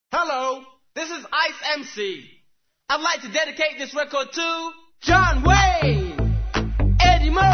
Hello, this is Ice MC. I'd like to dedicate this record to John Wayne, Eddie Murphy.